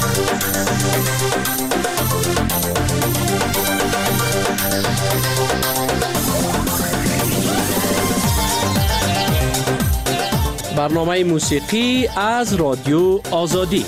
برنامه موسیقی از رادیو آزادی.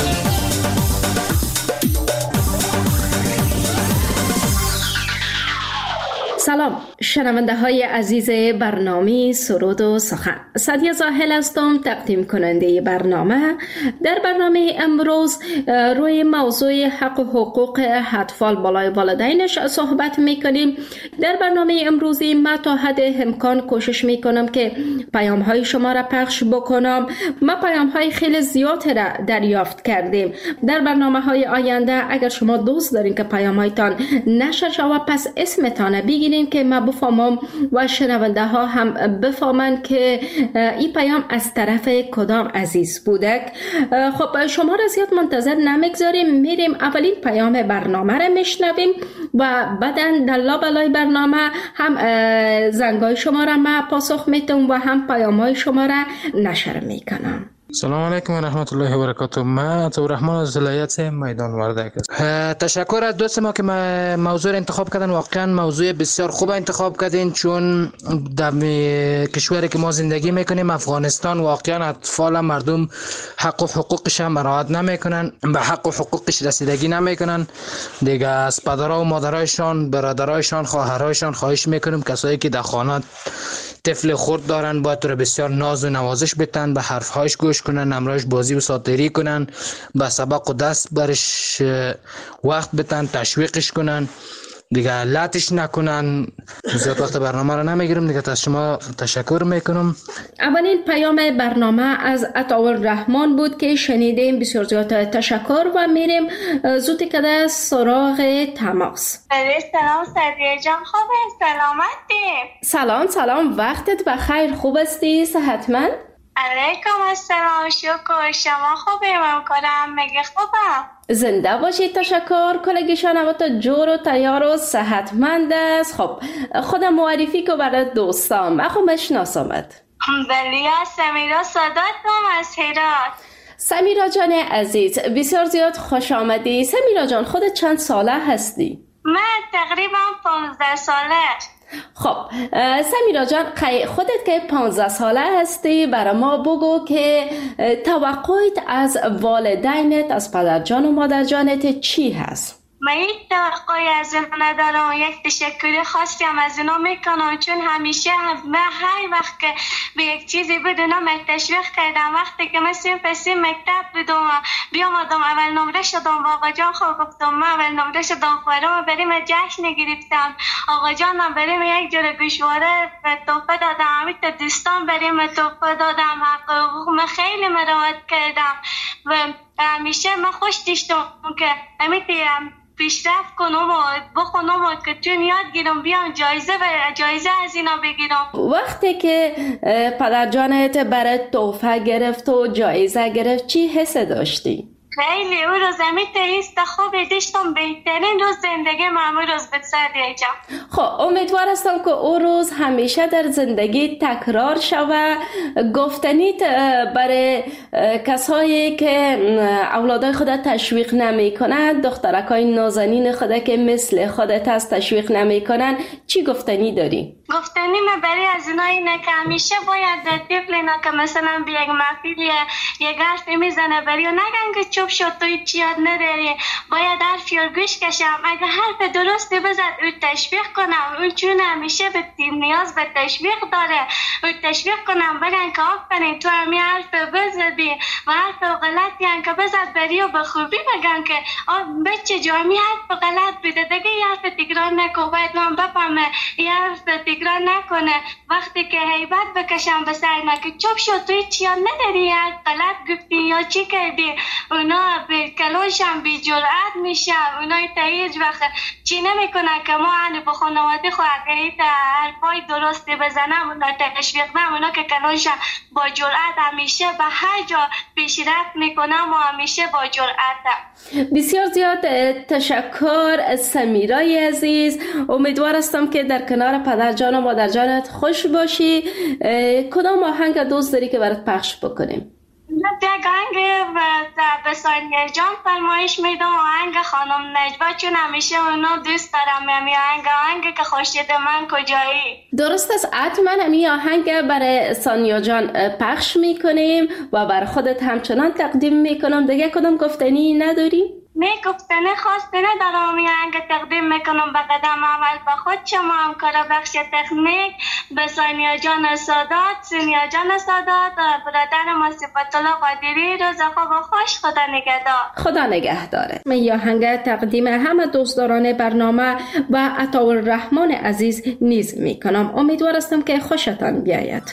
سلام شنونده های عزیز برنامه سرود و سخن. سعدیه زاهل هستم، تقدیم کننده برنامه. در برنامه امروز روی موضوع حق و حقوق اطفال بالای والدینش صحبت میکنیم. در برنامه امروزی ما تا حد امکان کوشش میکنم که پیام های شما را پخش بکنم. ما پیام های خیلی زیاد را دریافت کردیم. در برنامه های آینده اگر شما دوست دارین که پیام هایتان نشر شود، پس اسمتان بگیرین که ما بفهمم و شنونده ها هم بفهمن که این پیام از طرف کدام عزیز بودک. خب شما را زیاد منتظر نمیگذاریم، میریم اولین پیام برنامه را میشنویم و بعداً در لابلای برنامه هم زنگای شما را ما پاسخ میتونم و هم پیام های شما را نشر میکنم. سلام علیکم و رحمت الله و برکاته. من عطارحمان از ولایت میدان وردک هستم. تشکر از دوست ما که موضوع انتخاب کردن. واقعا موضوع بسیار خوب انتخاب کردین، چون در کشوری که ما زندگی میکنیم افغانستان واقعا اطفال مردم حق و حقوقش مراعات نمیکنن، به حق و حقوقش رسیدگی نمیکنن دیگه. از پدرها و مادرایشان، برادرایشان، خواهرایشان خواهش میکنیم کسایی که در خانه طفل خرد دارن باید تو بسیار ناز و نوازش بتن، به حرفهایش گوش کنن، امرایش بازی و ساتری کنن، به سبق و دست برش وقت بتن، تشویقش کنن دیگه، لطش نکنن. زیاد وقت برنامه رو نمیگیرم دیگه. از شما تشکر میکنم. اولین پیام برنامه از عطارحمان بود که شنیدیم. بسیار زیاد تشکر و میریم زود کده سراغ تماس. سلام سعدیه جان، خوبه؟ سلامتی؟ سلام وقتت بخیر، خوب هستی؟ صحتمند؟ علیکم السلام، شکر. شما خوبه؟ ممکنم مگه خوبم؟ زنده باشید. تشکر. کلگیشان همتا جور و تیار و صحتمند است. خب خودم معرفی که برای دوستام. من خب مشناسمت. بله، سمیرا صداتم از هرات. سمیرا جان عزیز، بسیار زیاد خوش آمدی. سمیرا جان خودت چند ساله هستی؟ من تقریبا 15 ساله. خب سمیرا جان، خودت که 15 ساله هستی برای ما بگو که توقعیت از والدینت، از پدرجان و مادرجانت چی هست؟ من یک توقعی از اینا ندارم، یک تشکر خاصی هم از اینا میکنم، چون همیشه من هر وقت که به یک چیزی بدونم تشویق کردم. وقتی که من سیم مکتب بودم بیامدم اول نمره شدم و آقا جان خواه گفتم من اول نمره شدم، خواهرم بریم جشن گرفتم، آقا جانم بریم یک جور گوشواره تحفه دادم، همین تا دوستان بریم تحفه دادم، حقوق خیلی مراعات کردم و همیشه من خوش داشتم که همین پیشرفت کنم و بخونم و که چون یاد گیرم بیام جایزه از اینا بگیرم. وقتی که پدرجانت برای تحفه گرفت و جایزه گرفت چی حس داشتی؟ خیلی اون روز ایست خوبی داشتم، بهترین روز زندگی من اون روز بود سعدیه جان. خب امیدوار هستم که اون روز همیشه در زندگی تکرار شوه. گفتنیت برای کسایی که اولادای خود تشویق نمی کنند، دخترکای نازنین خود که مثل خودت هست تشویق نمی کنند، چی گفتنی داری؟ گفتنی من برای از اینا اینه که همیشه باید طفل اینا که مثلا به یک محفل یک حرفی میزنه برای نگن که چوب شد توی چی یاد نداری، باید حرفی رو گوش کشم، اگه حرف درستی بزد او تشویق کنم، اون چون همیشه به نیاز به تشویق داره، او تشویق کنم بگن که آفرین تو همی حرف بزدی و حرف غلطی هم که بزد بری و به خوبی بگن که بچه جو همی حرف غلط بده دیگه یه حرف تکرار نکن، باید من بفهمه یه حرف تکرار نکنه. وقتی که هیبت بکشم به سرنا که چوب شد توی چی یاد نداری، یا غلط گفتی یا چی کردی، اونا به کلونشم بی جرأت میشن، اونا تا هیچ وقت چی نمیکنن که ما هنو به خانواده خود اگه حرفای درستی بزنم اونا تشویق نم، اونا که کلونشم با جرأت همیشه به هر جا پیشرفت میکنم و همیشه با جرأتم. بسیار زیاد تشکر سمیرای عزیز. امیدوار هستم که در کنار پدرجان و مادرجانت خوش باشی. کدام آهنگ دوست داری که برات پخش بکنیم؟ یک یک آهنگ به ثانیه جان فرمایش میدم، آهنگ خانم نجوا، چون همیشه اونو دوست دارم. همی آهنگ که خورشید من کجایی. درست است، حتما همی آهنگ برای ثانیه جان پخش میکنیم و بر خودت همچنان تقدیم میکنم. دیگه کدام گفتنی نداری؟ نه گفتنه خواسته ندارم. همی آهنگ تقدیم میکنم به قدم اول به خود شما همکار بخش تکنیک، به ثانیه جان سادات، سینیا جان سادات، برادر ما صفت الله قادری. روز خوب و خوش، خدا نگهدار. خدا نگهداره. من یا آهنگ تقدیم همه دوستداران برنامه و عطاالرحمن عزیز نیز میکنم. امیدوار هستم که خوشتان بیاید.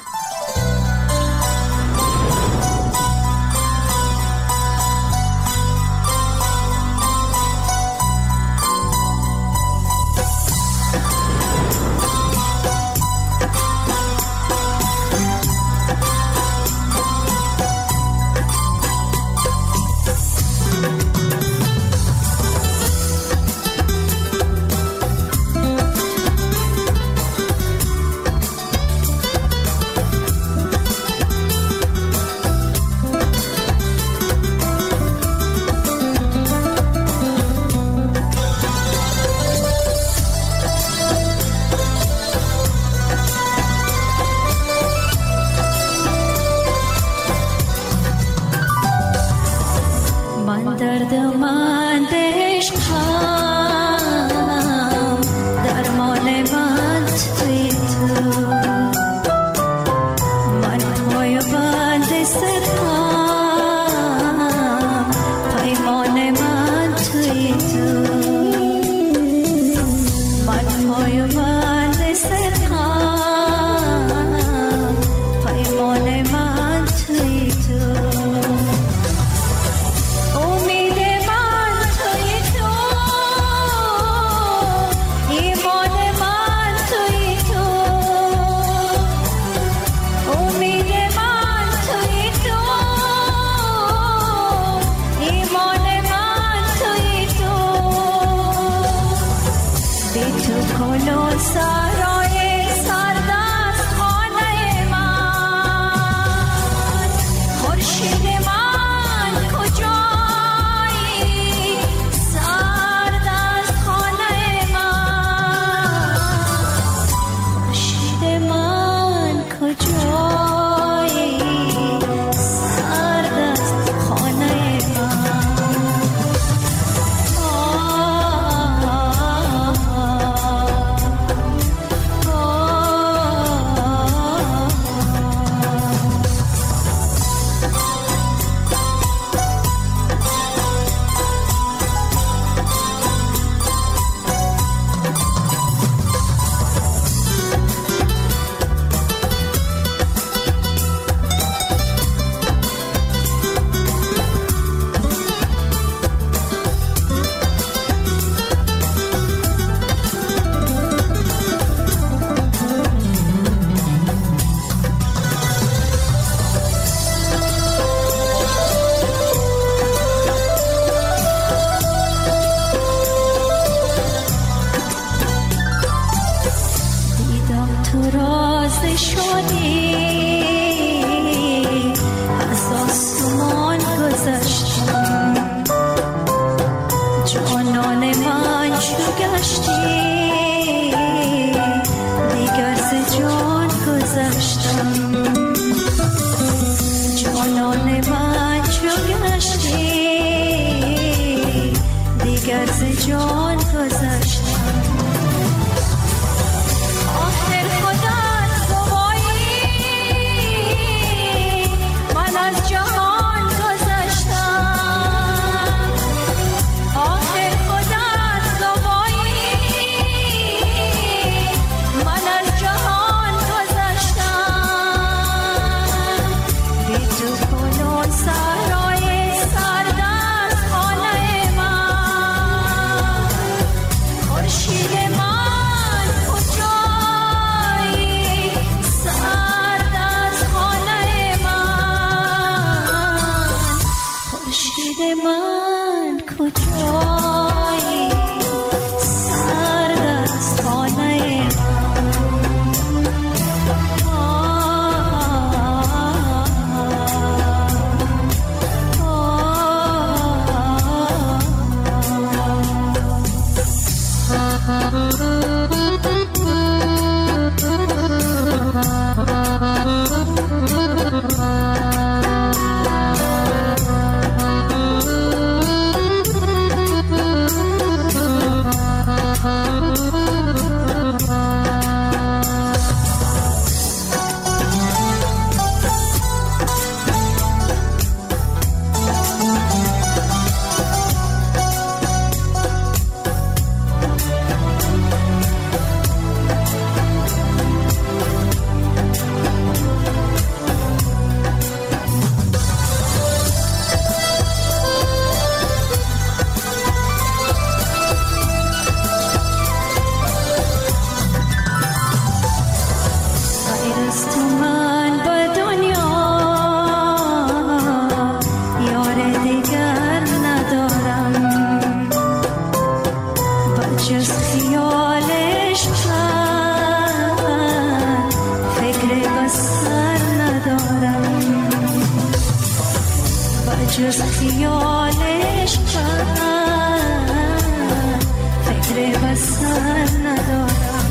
وصل ندارم.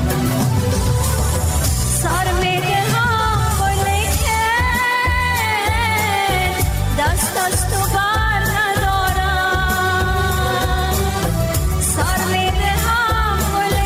سر میدهم ولیکن دست از تو بر ندارم. سر میدهم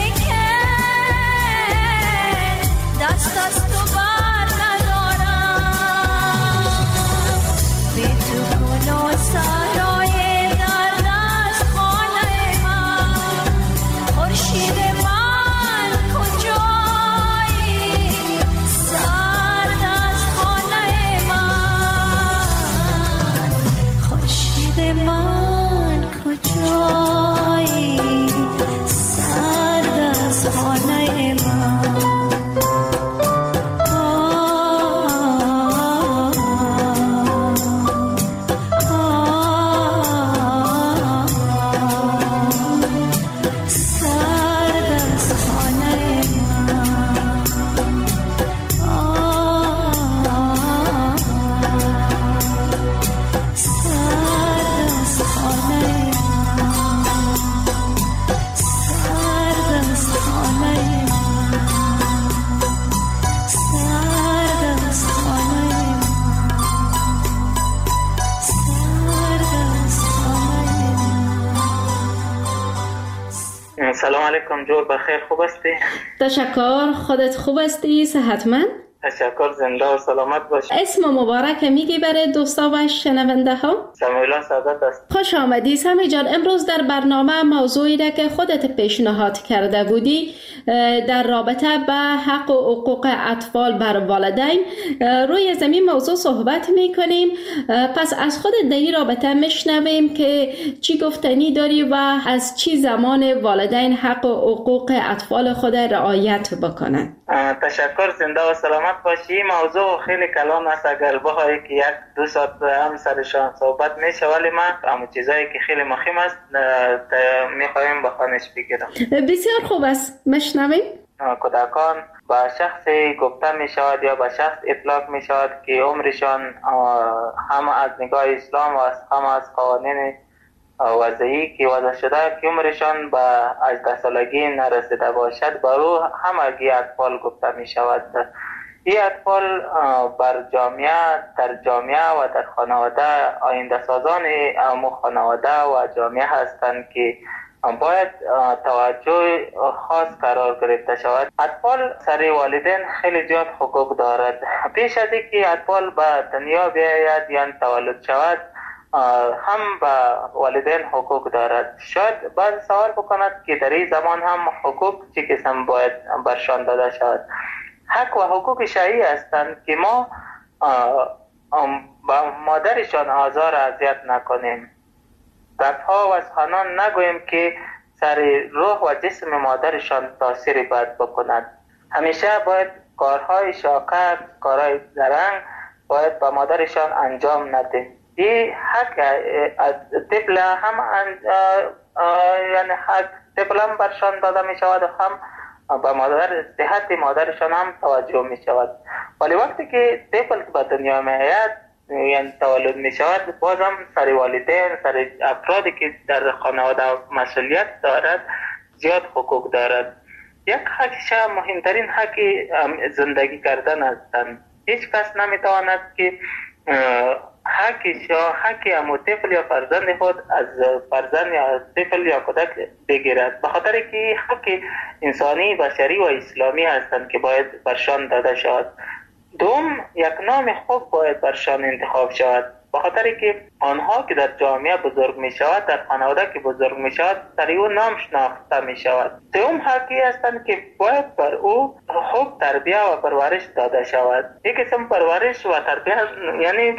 ولیکن دست از تو بر ندارم. بی تو گل و صحرای در دست خانه من، خورشید من کجایی سرد از خانه من، خورشید من کجایی سرد از خانه من. سلام علیکم جور، بخیر، خوب هستی؟ تشکر. خودت خوب هستی؟ صحتمند؟ تشکر، زنده و سلامت باش. اسم مبارک میگی برای دوستا و شنونده ها؟ سمیلا سعادت است. خوش آمدی سمی جان. امروز در برنامه موضوعی را که خودت پیشنهاد کرده بودی در رابطه به حق و حقوق اطفال بر والدین روی زمین موضوع صحبت میکنیم. پس از خودت در این رابطه میشنویم که چی گفتنی داری و از چی زمان والدین حق و حقوق اطفال خود رعایت بکنند. تشکر، زنده و سلامت باشی. موضوع خیلی کلان است، اگر بخواهی که یک دو ساعت هم سرشان صحبت میشه، ولی من اما چیزایی که خیلی مهم است میخوایم بخوانش بگیرم. بسیار خوب است، مشنویم. کودکان به شخصی گفته می شود یا به شخص اطلاق می شود که عمرشان هم از نگاه اسلام و هم از قوانین وضعی که وضع شده که عمرشان به 18 سالگی نرسیده باشد، برو همگی اطفال گفته می شود. این اطفال بر جامعه، در جامعه و در خانواده آینده سازان خانواده و جامعه هستند که باید توجه خاص قرار گرفته شود. اطفال سر والدین خیلی زیاد حقوق دارد. پیش از اینکه اطفال به دنیا بیاید یا تولد شود هم به والدین حقوق دارد. شاید بعض سوال بکند که در این زمان هم حقوق چه قسم باید برشان داده شود. حق و حقوق شرعی هستند که ما با مادرشان آزار اذیت نکنیم. گپ‌ها و سخنان نگوییم که سر روح و جسم مادرشان تاثیر بد بکند. همیشه باید کارهای شاقه، کارهای زرنگ باید با مادرشان انجام ندیم. این حق طفل هم یعنی حق طفل هم برشان داده می شود و هم با مادر صحت مادرشان هم توجه می شود. ولی وقتی که طفل به دنیا می آید یعنی تولد می شود، بازم سر والدین، سر افرادی که در خانواده مسئولیت دارد زیاد حقوق دارد. یک حقش مهمترین حق زندگی کردن هستند. هیچ کس نمی تواند که حقش یا حق امو طفل یا فرزند خود از فرزند یا طفل یا کودک بگیرد، به خاطر که حق انسانی، بشری و اسلامی هستند که باید برشان داده شود. دوم، یک نام خوب باید برشان انتخاب شود، به خاطر که آنها که در جامعه بزرگ می شود، در خانواده که بزرگ می شود، در او نام شناخته می شود. سوم، حقی هستند که باید بر او خوب تربیه و پرورش داده شود. یک قسم پرورش و تربیه یعنی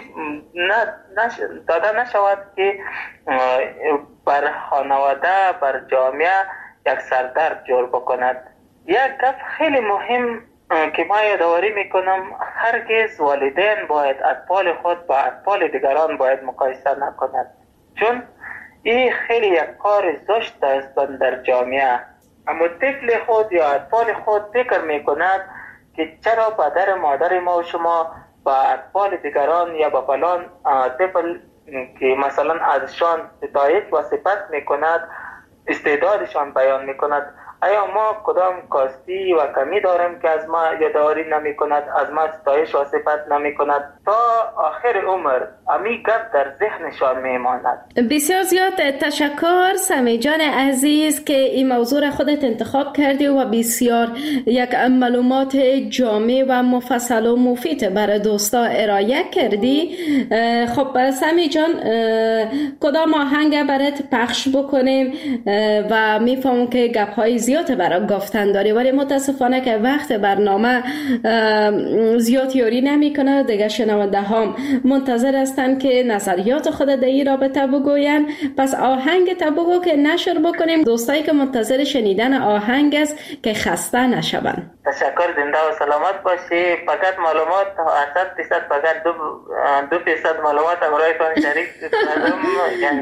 داده نشود که بر خانواده، بر جامعه یک سردرد جور بکند. یک گپ خیلی مهم که ما یادآوری میکنم، هرگز والدین باید اطفال خود با اطفال دیگران باید مقایسه نکند، چون این خیلی یک کار زشت است در جامعه. اما طفل خود یا اطفال خود فکر میکند که چرا پدر مادر ما و شما با اطفال دیگران یا با فلان طفل که مثلا ازشان ستایش و صفت میکند استعدادشان بیان میکند. آیا ما کدام کاستی و کمی داریم که از ما یادآوری نمی کند، از ما ستایش و صفت نمی کند؟ تا آخر عمر امی گپ در ذهنشان میماند. بسیار زیاد تشکر سمی جان عزیز که این موضوع را خودت انتخاب کردی و بسیار یک معلومات جامع و مفصل و مفید برای دوستا ارائه کردی. خب سمی جان، کدام آهنگ برات پخش بکنیم؟ و میفهمم که گپ های زیاد برای گفتن داری، ولی متاسفانه که وقت برنامه زیاد یاری نمی کنه. دیگه شنونده هم منتظر هستن که نظریات خود در این رابطه بگوین. پس آهنگ تا بگو که نشر بکنیم دوستایی که منتظر شنیدن آهنگ است که خسته نشون. تشکر، زنده و سلامت باشی. فقط معلومات 100% فقط 2% معلومات امرایتان شریک کردم، یعنی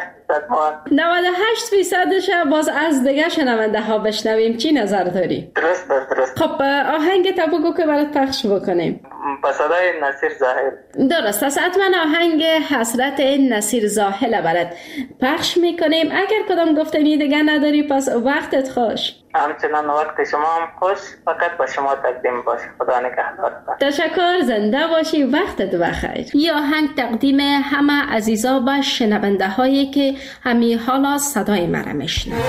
98% باز از دیگه شنونده ها بشنویم. چی نظر داری؟ درست. خب آهنگ تا بگو که برات پخش بکنیم. با صدای نصیر زاهل. درست است، حتما آهنگ حسرت نصیر زاهل برات پخش میکنیم. اگر کدام گفتنی دیگه نداری پس وقتت خوش. همچنان وقت شما هم خوش، فقط با شما تقدیم باشه. خدا نگهدار. تشکر، زنده باشی، وقتت بخیر. این آهنگ تقدیم همه عزیزا و شنونده هایی که همین حالا صدای مرا میشنوند.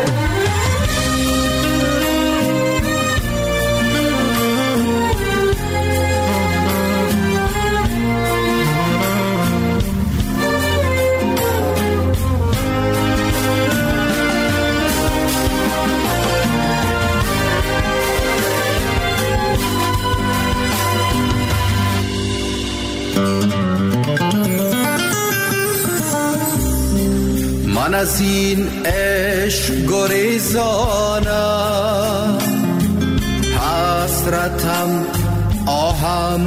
من از این عشق گریزانم، حسرتم آهم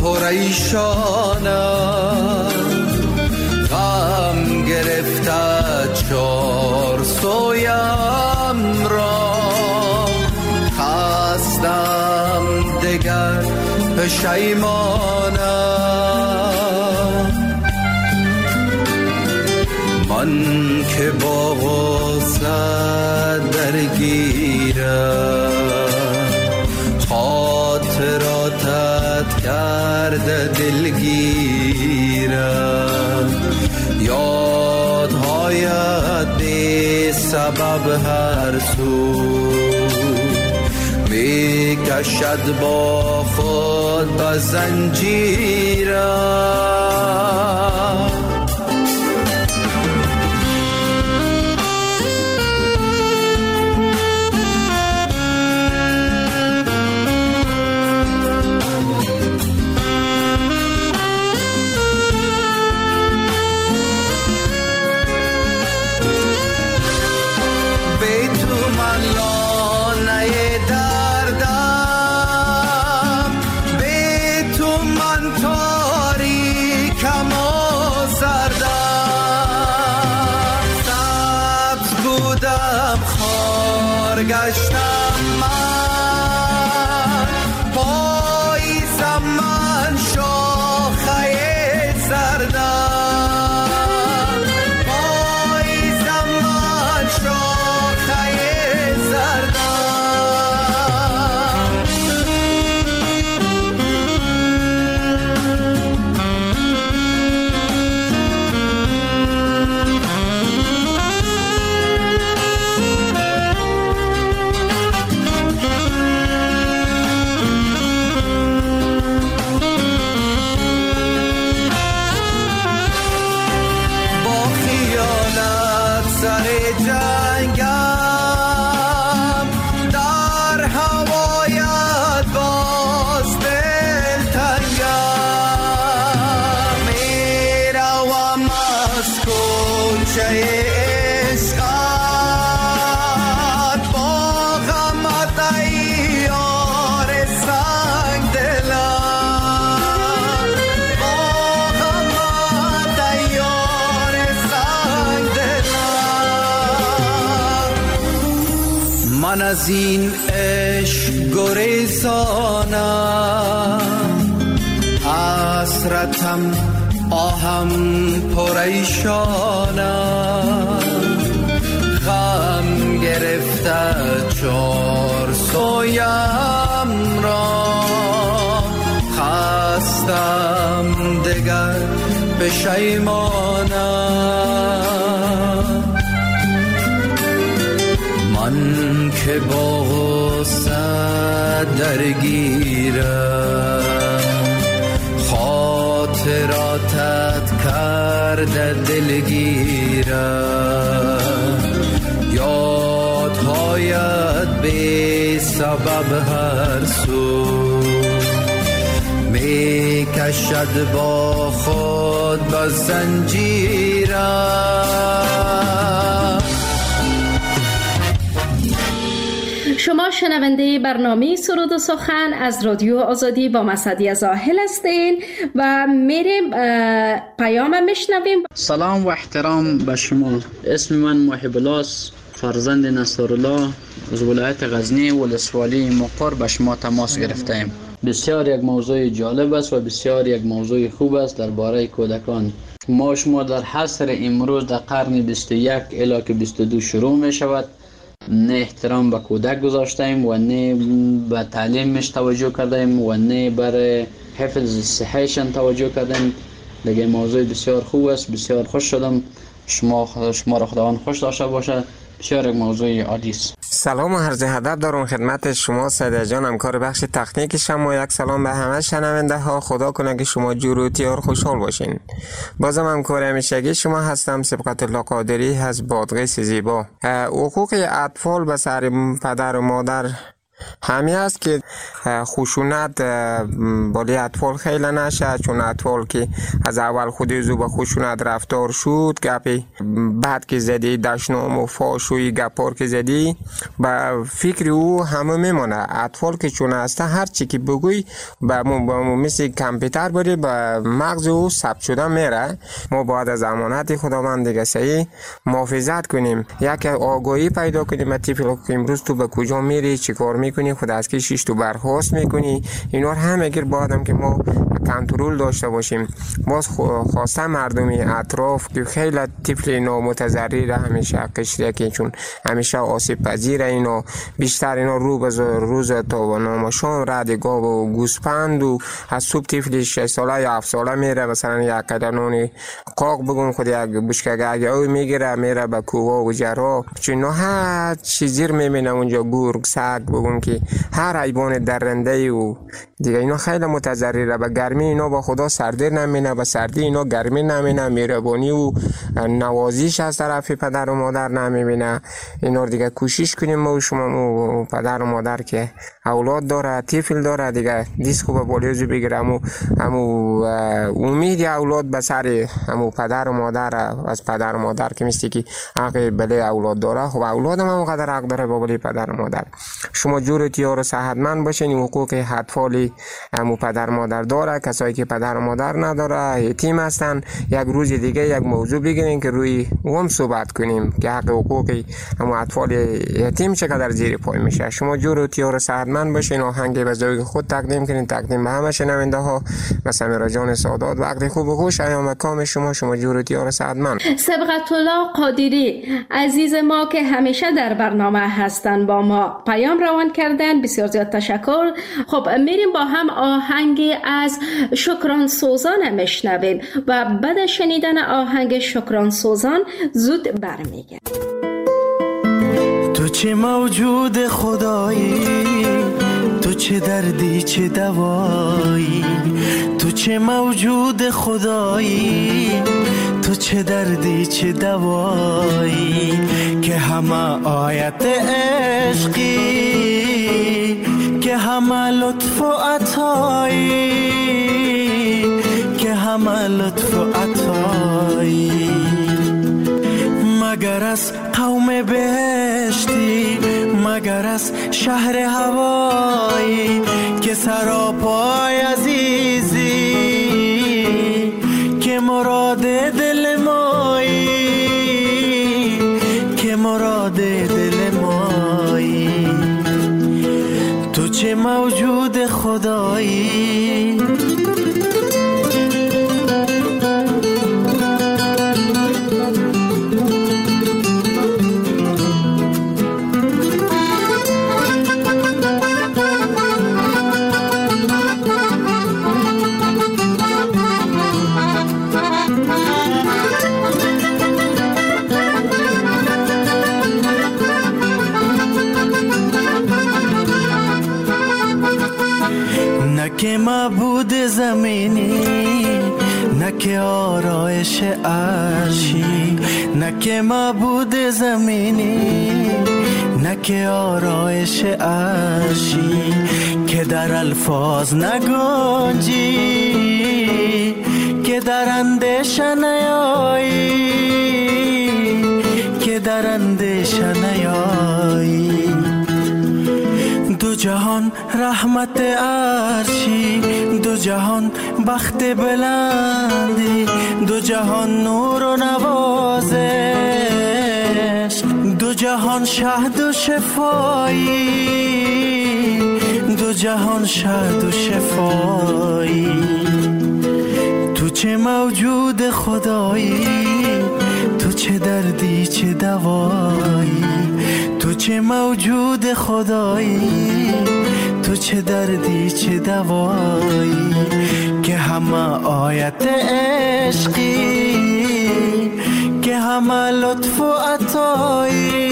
پریشانم، غم گرفته چار سویم را، خستم دگر پشیمانم. من که با غصه درگیرم، خاطراتت کرده دلگیرم، یادهایت بی سبب هر سو می کشد با خود به زنجیرم. گشتم من پاییزم، من شاخه زردم، پاییزم من شاخه زردم. من از این عشق گریزانم، حسرتم آهم پریشانم، غم پشیمانم. من که با غصه درگیرم، خاطراتت کرده دلگیرم. یادهایت بی سبب هر سو می کشد با خود به زنجیرم. شما شنونده برنامه سرود و سخن از رادیو آزادی با مسعدی زاهل هستین و میریم پیام میشنویم. سلام و احترام به شما. اسم من محب الله، فرزند نصرالله از ولایت غزنی ولسوالی مقر به شما تماس گرفتیم. بسیار یک موضوع جالب است و بسیار یک موضوع خوب است درباره کودکان. شما در عصر امروز در قرن 21 الی که 22 شروع می شود، نه احترام به کودک گذاشتیم و نه به تعلیمش توجه کردیم و نه بر حفظ صحیشان توجه کردیم. دیگه موضوع بسیار خوب است. بسیار خوش شدم. شما را خداوند خوش داشته باشه. بسیار یک موضوع عالی است. سلام و عرض ادب دارم خدمت شما سعید جان، همکار بخش تکنیک شما. یک سلام به همه شنونده ها. خدا کنه که شما جور و تیار خوشحال باشین. بازم همکار همیشگی شما هستم، سبقت الله قادری از بادغیس زیبا. حقوق اطفال به سر پدر و مادر همین است که خشونت بالی اطفال خیلی نشه، چون اطفال که از اول خودی زو به خشونت رفتار شد، گپی بعد که زدی دشنام و فاشوی گپار که زدی به فکر او همه میمانه. اطفال که چون هسته هر چی که بگوی به مثل کامپیوتر بری به مغز او ثبت شده میره. ما باید از امانت خداوند دیگه صحیح محافظت کنیم، یک آگاهی پیدا کنیم. طفل که امروز تو به کجا میری، چی کار میکنی، خود از که شیش تو برخواست میکنی، اینا همه اگر بادم که ما کنترل داشته باشیم. باز خواسته مردمی اطراف که خیلی طفل اینا متضرر همیشه قشره که چون همیشه آسیب پذیره، اینا بیشتر اینا روز تا نام شام رد گاو و گوسپند و از صبح طفل 6 ساله یا 7 ساله میره مثلا یک کدنونی قاق بگم خود یک بشکه او میگیره میره به کووا و جرا، چون هر چیزی میبینه اونجا، گرگ، سگ بگم که هر حیوان درنده و دیگه اینا خیلی متضرره. به گرمی اینا با خدا سردی نمینه، به سردی اینا گرمی نمینه، مهربانی و نوازش از طرف پدر و مادر نمیبینه. اینا دیگه کوشش کنیم ما و شما پدر و مادر که اولاد داره، طفل داره دیگه دیسکو به بالیوزو بگیره، همو امید اولاد به سر همو پدر و مادر، از پدر و مادر که میستی که حق بله اولاد داره، خب اولاد هم قدر حق داره با بله پدر و مادر. شما جور تیار و صحتمند باشین. حقوق اطفالی همو پدر و مادر داره. کسایی که پدر و مادر نداره یتیم هستن، یک روز دیگه یک موضوع بگیرین که روی اون صحبت کنیم که حق حقوقی همو اطفال یتیم چقدر زیر پای میشه. شما جور تیار و صحتمند باشین. آهنگ به ذوق خود تقدیم کنین، تقدیم به همه شنونده ها. مثلا سمیرا جان سادات، وقت خوب و خوش، ایام کام شما جور تیار و صحتمند. سبقت الله قادری عزیز ما که همیشه در برنامه هستن با ما پیام روان کردن، بسیار زیاد تشکر. خب میریم با هم آهنگی از شکران سوزان میشنویم و بعد شنیدن آهنگ شکران سوزان زود برمیگردیم. تو چه موجود خدایی، تو چه دردی چه دوایی، تو چه موجود خدایی، تو چه دردی چه دوایی، که همه آیت عشقی، که همه لطف و عطایی، که همه لطف و عطایی. مگر از قوم بهشتی، مگر از شهر هوایی، که سراپای عزیزی، که مراد دل مایی، که مراد دل مایی. تو چه موجود خدایی، که معبود زمینی، نه که آرایش عرشی. نه که معبود زمینی، نه که آرایش عرشی. که در الفاظ نگنجی، که در اندیشه نیایی، که در اندیشه نیایی. دو جهان رحمت عرشی، دو جهان بخت بلندی، دو جهان نور و نوازش، دو جهان شهد و شفایی، دو جهان شهد و شفایی. تو چه موجود خدایی، تو چه دردی چه دوایی. تو چه موجود خدایی، تو چه دردی چه دوایی. که همه آیت عشقی، که همه لطف و عطایی،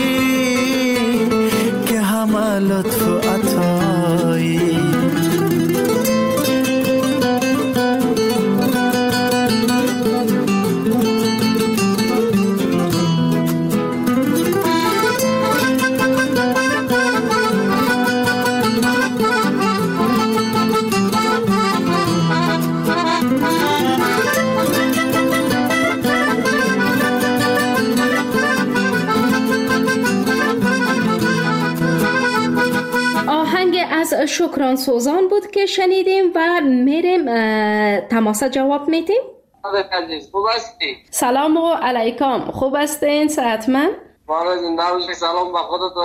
که همه لطف و عطایی. از شکران سوزان بود که شنیدیم و میریم تماس جواب میدیم. خوب هستی؟ سلام و علیکم. خوب هستین؟ صحتمند؟ مالا زنده باشی. سلام به خودت و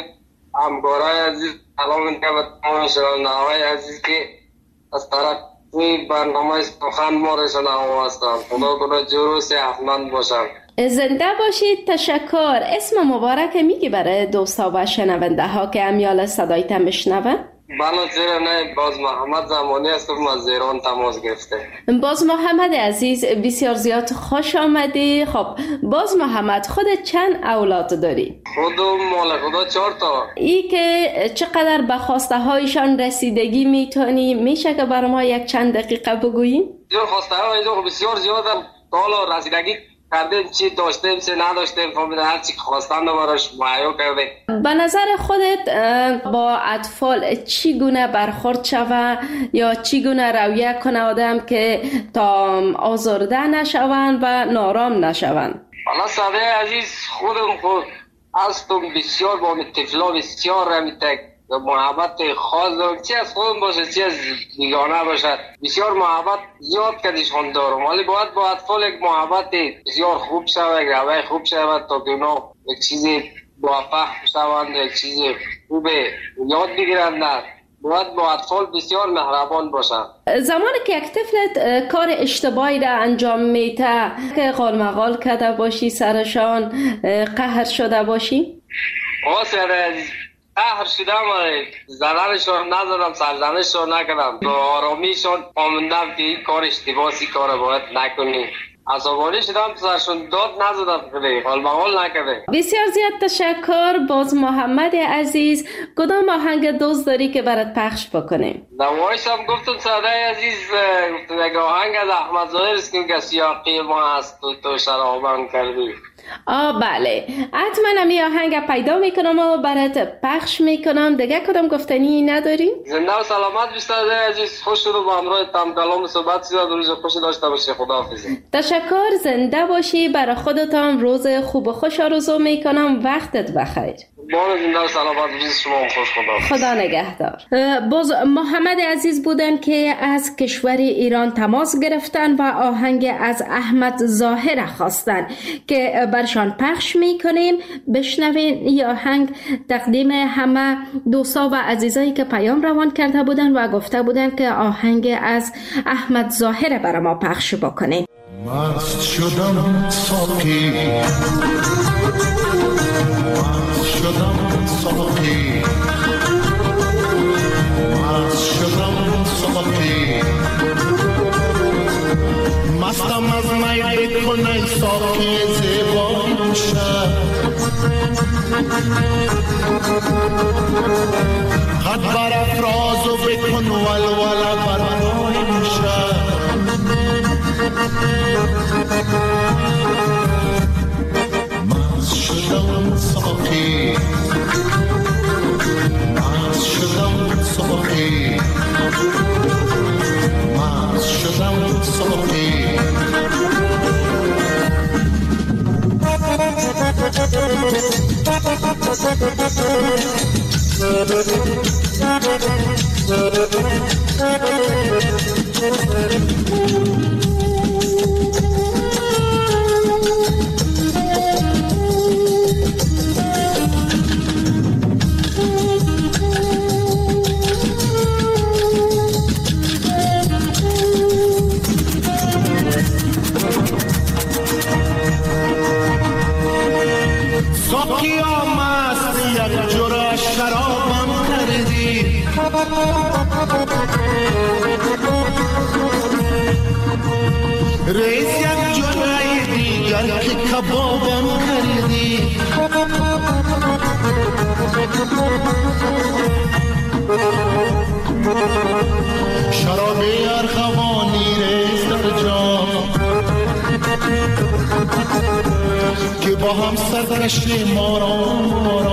همکارای عزیز. سلام میگم به تمام شنونده‌های عزیز که از طرف توی برنامه سخن ما را شنوا هستند. خدا کنه جور و صحتمند باشن. زنده باشید. تشکر. اسم مبارک میگی برای دوستا و شنونده ها که امیال صدایت میشنون؟ بله چرا نه. باز محمد زمانی هستم از ایران تماس گرفته. باز محمد عزیز بسیار زیاد خوش آمدی. خب باز محمد خودت چند اولاد داری؟ خودم مال خدا 4 تا. ای که چقدر به خواسته هایشان رسیدگی میتونی میشه که برای ما یک چند دقیقه بگویی؟ خواسته های بسیار زیادم. حالا رسیدگی کردیم، چی داشتیم چی نداشتیم، فهمیدن هر چی خواستن رو براش مهیا کردیم. به نظر خودت با اطفال چی گونه برخورد شوه یا چی گونه رویه کنه آدم که تا آزرده نشوند و نارام نشوند؟ حالا صدای عزیز خودم خود هستم بسیار با طفلا بسیار رمیتک محبت خاص دارم. چی از خودم باشه چی از بیگانه باشه بسیار محبت زیاد کدیشون دارم. ولی باید با اطفال یک محبت بسیار خوب شود، یک روی خوب شود تا که اونا یک چیزی موفق شوند، یک چیزی خوب یاد بگیرند. باید با اطفال بسیار مهربان باشند. زمانی که یک طفلت کار اشتباهی را انجام میده که غالمغال کرده باشی سرشان قهر شده باشی؟ قهر شدم، زدنشون نزدم، سرزنشون نکردم، با آرامیشون آموندم که این کار اشتباهی کار باید نکنی. عصبانی شدم، سرشون داد نزدم، غالمغال نکرده. بسیار زیاد تشکر. باز محمد عزیز کدام آهنگ دوست داری که برات پخش بکنیم؟ نمایش هم گفتم صدای عزیز گفتم یک آهنگ از احمد ظاهر است که سیاقی ما هست تو شرابم کردی. بله حتما می آهنگ پیدا میکنم و برات پخش میکنم. دیگه کدام گفتنی نداری؟ زنده و سلامت بیشتر عزیز. خوش شد و با همراه تم کلام صحبت زیاد روز خوش داشته باشی. خداحافظ. تشکر. زنده باشی. برای خودتان روز خوب و خوش آرزو میکنم. وقتت بخیر. بار زنده و سلامت. روز شما خوش. خدا نگهدار. باز محمد عزیز بودن که از کشور ایران تماس گرفتن و آهنگ از احمد ظاهر خواستن که برشان پخش میکنیم. بشنوین. این آهنگ تقدیم همه دوستا و عزیزایی که پیام روان کرده بودن و گفته بودن که آهنگ از احمد ظاهر برای ما پخش بکنیم. مست شدم ساقی، مست شدم ساقی، مست شدم ساقی، مستم از می بکنه ساقی زیبان شد. قد برافراز و بکن ولوله بر پای شهر مست شدم ساقی مست شدم ساقی مست شدم ساقی ساقیا مست یک جرعه شرابم کردی ریز یک جرعه دیگر که کبابم کردی شراب ارغوانی ریز در جام که با هم سرکشی مارام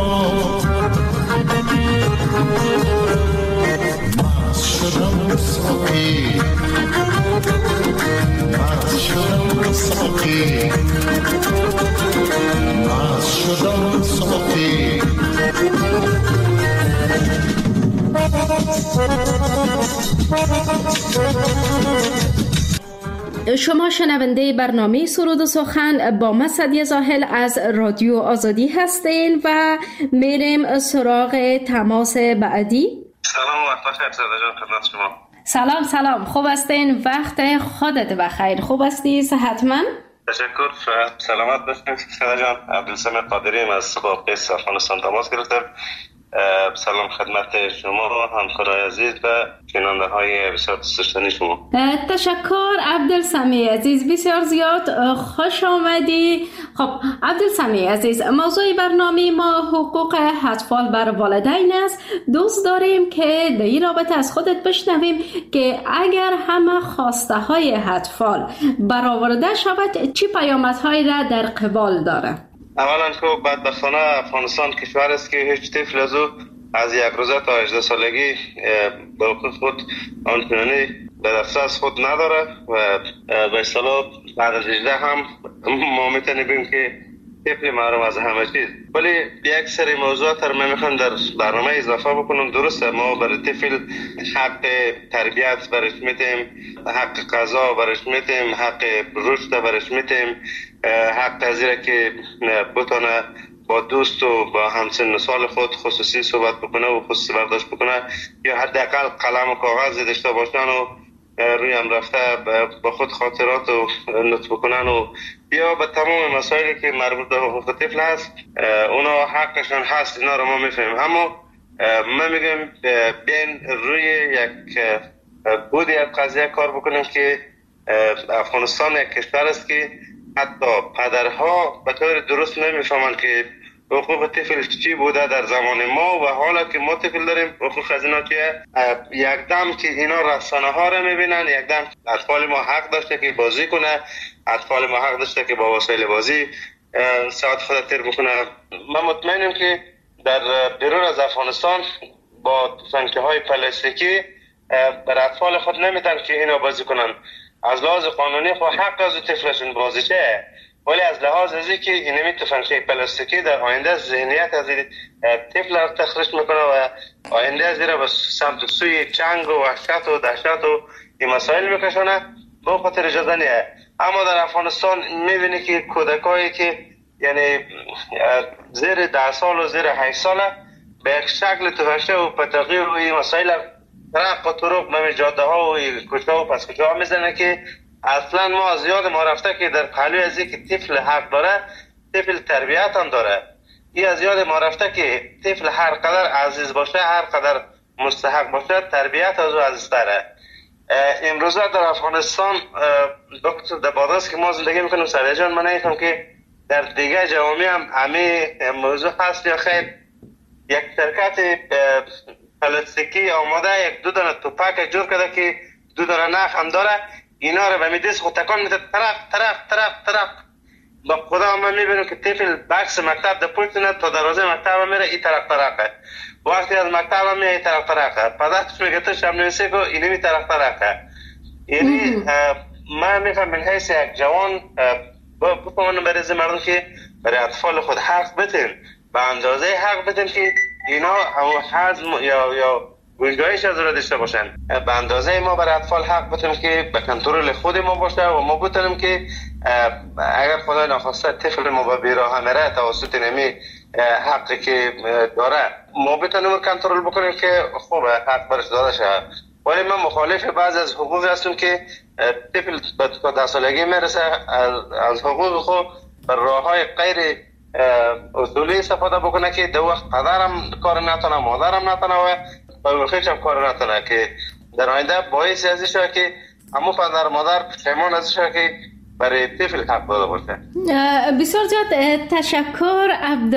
مست شدم ساقی مست شدم ساقی مست شدم ساقی شما شنونده برنامه سرود و سخن با من سعدیه زاهل از رادیو آزادی هستین و میریم سراغ تماس بعدی. سلام وقت بخیر سعدیه جان، خدمت شما. سلام خوب هستین؟ وقت خودت بخیر. خوب هستی؟ صحتمند؟ تشکر، سلامت باشین سعدیه جان. عبدالسمد قادری از قیس افغانستان تماس گرفتم. سلام خدمت شما همکارای عزیز و شنونده های بسیار دوست داشتنی شما. تشکر عبدالسمی عزیز، بسیار زیاد خوش آمدی. خب عبدالسمی عزیز، موضوع برنامه ما حقوق اطفال بر والدین است. دوست داریم که در این رابطه از خودت بشنویم که اگر همه خواسته های اطفال برآورده شود چه پیامدهایی را در قبال داره؟ اولا که بدبختانه افغانستان کشور است که هیچ طفل از یک روزه تا 18 سالگی به حقوق خود آنچنانی به دسترس خود نداره و به اصطلاح بعد از 18 هم ما میتونیم بگیم که طفل محروم از همه چیز. ولی یک سری موضوعات را من میخوام در برنامه اضافه بکنم. درسته ما برای طفل حق تربیت برش میتیم، حق غذا برش میتیم، حق رشد برش میتیم، حق پذیره که بتونه با دوست و با همسن سال خود خصوصی صحبت بکنه و خصوصی برداشت بکنه یا حداقل قلم و کاغذ داشته باشن و روی هم رفته با خود خاطرات و نوت بکنن و یا به تمام مسائلی که مربوط به حقوق طفل هست اونا حقشان هست. اینا رو ما میفهمیم، اما من میگم بین روی یک بودی از قضیه کار بکنیم که افغانستان یک کشور است که حتی پدرها به طور درست نمیفهمن که حقوق طفل چی بوده در زمان ما و حالا که ما طفل داریم حقوق از اینا چیه. یک دم که اینا رسانه ها رو میبینن، یک دم اطفال ما حق داشته که بازی کنه، اطفال ما حق داشته که با وسایل بازی ساعت خود تیر بکنه. من مطمئنم که در بیرون از افغانستان با تفنگچی های پلاستیکی بر اطفال خود نمیتن که اینا بازی کنن. از لحاظ قانونی خود حق از طفلشون بازی چه، ولی از لحاظ ازی که اینمی تفنگچی پلاستیکی در آینده ذهنیت از طفل را تخریش میکنه و آینده از را به سمت سوی جنگ و وحشت و دهشت و این مسائل میکشونه. به خاطر اجازه نیه. اما در افغانستان میبینی که کودکایی که یعنی زیر 10 سال و زیر 8 ساله به یک شکل تفنگچی و پتاقی و این مسائل طرق و طرق نمی جاده ها و کوچه ها و پس کوچه ها میزنه که اصلا ما از یاد ما رفته که در پهلوی از که طفل حق داره طفل تربیت هم داره. این از یاد ما رفته که طفل هر قدر عزیز باشه هر قدر مستحق باشه تربیت از او عزیزتره. امروزه در افغانستان در بادغیس که ما زندگی میکنیم سعدیه جان، من نمی‌فهمم که در دیگه جوامع هم همه موضوع هست یا خیر. یک شرکت پلاستیکی آماده یک دو دانه توپک جور کرده که دو دانه نخ هم داره، اینا رو به میدیس خود تکان میده طرف. با خدا من میبینم که طفل بکس مکتب در پشت نه تا دروازه مکتب میره این طرفه. وقتی از مکتب میره این طرفه. پدرش میگه تو شب نویسی کو اینی طرفه. یعنی من میفهم من حیث یک جوان بفهمونم برای مردم که برای اطفال خود حق بتین، به اندازه حق بتین که اینا حزم یا گنجایش از را داشته باشن. به اندازه ما برای اطفال حق بتیم که به کنترل خود ما باشه و ما بتونیم که اگر خدای ناخواسته طفل ما به بیراه میره توسط نمی حقی که داره ما بتونیم کنترل بکنیم که خوب حق برش داده شه. ولی من مخالف بعض از حقوق هستم که طفل به 10 سالگی میرسه از حقوق خود بر راههای غیر اصولی استفاده بکنه که دو وقت پدرم کار نتونه، مادرم نتونه و برخیش هم کار نتونه، که در آینده باعث ازش شده که همون پدر مادر پشیمان ازش شده که برای طفل حق داده باشه. بسیار زیاد تشکر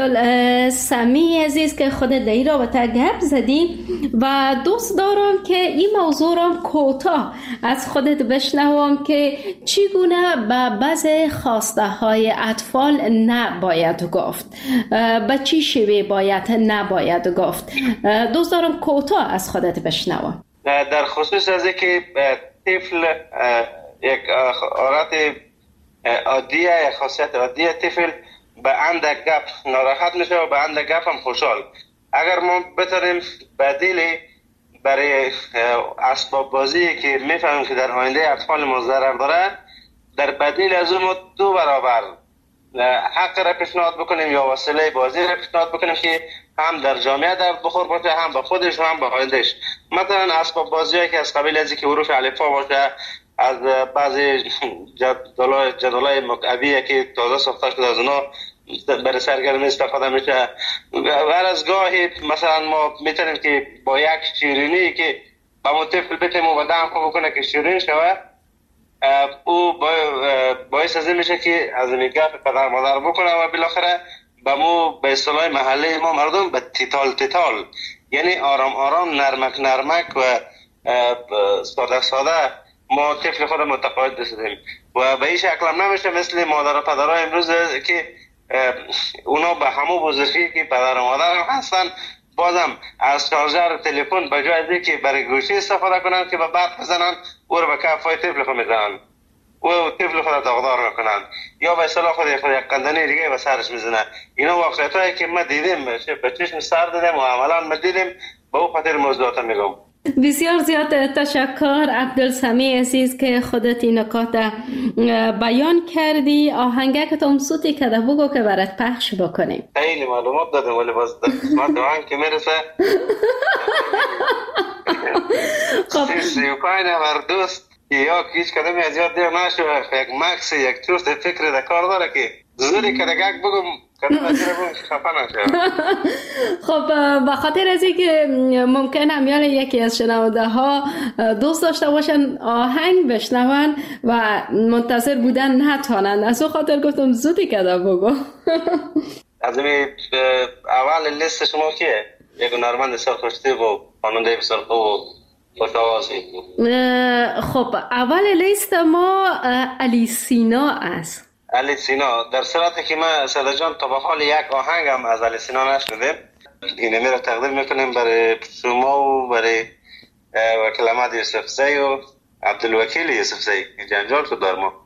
عبدالسمی عزیز که خودت در این رابطه گپ زدی و دوست دارم که این موضوع را کوتاه از خودت بشنوم که چگونه به بعضی خواسته های اطفال نباید گفت، به چی شیوه باید نباید گفت. دوست دارم کوتاه از خودت بشنوم. در خصوص از که طفل یک حالت عادیه، یک خاصیت عادیه، طفل به اندک گپ ناراحت میشه و به اندک گپ هم خوشحال. اگر ما بتونیم بدیلی برای اسباب بازی که میفهمیم که در آینده اطفال ما ضرر داره، در بدیل از اون ما 2 برابر حق را پیشنهاد بکنیم یا وسیله بازی را پیشنهاد بکنیم که هم در جامعه در بخور باشه، هم به خودش و هم به آیندهش. مثلا اسباب بازی که از قبیل از که حروف الفا باشه، از بعضی جدولای مکعبی که تازه ساخته شده از اونا برای سرگرمی استفاده میشه. هر از گاهی مثلا ما میتونیم که با یک شیرینی که با ما طفل بتیم و بدم خوب بکنه که شیرین شوه، او باعث از این میشه که از این گپ پدر مادر بکنه و بالاخره به مو به اصطلاح محله ما مردم به تیتال، یعنی آرام آرام نرمک و ساده ما طفل خود متقاعد رسیدیم و به این شکل هم نمیشه مثل مادر و پدرها امروز که اونا به همون بزرگی که پدر و مادر هم هستن بازم از شارژر تلفن به جای از اینکه برای گوشی استفاده کنن که به برق بزنن او رو به کفای طفل خود میزنن و طفل خود داغدار میکنن یا به اصطلاح خود یک قندنی دیگه به سرش میزنه. اینا واقعیت هایی که ما دیدیم، به چشم سر دیدیم و عملا ما دیدیم، به او خاطر موضوعات میگم. بسیار زیاد تشکر عبدالسمی عزیز که خودت این نکات بیان کردی. آهنگک موسیقی که بگو که برات پخش بکنیم. خیلی معلومات دادم ولی باز قسمت آهنگ که میرسه 35 نفر دوست یا هیچ کدومی از یاد دیر نشو، یک مکس یک چوست فکر در کار داره که زوری که دقیق بگم کدوم از دیر بگم خفه نشه. خب به خاطر از اینکه ممکن امیال یکی از شنونده ها دوست داشته باشن آهنگ بشنون و منتظر بودن نتوانند، از اون خاطر گفتم زودی که بگو. از این اول لیست شما کیه؟ یک هنرمند سرخوشتی و خواننده بسیار خوب و خوش آوازی. خب اول لیست ما علی سینا است. علی سینا، در صورتی که ما صدا جان تا به حال یک آهنگ هم از علی سینا نشنیدیم، اینه میره تقدیم میکنیم برای شما و برای وکیل احمد یوسف زی و عبدالوکیل یوسف زی. جنجال شد در ما.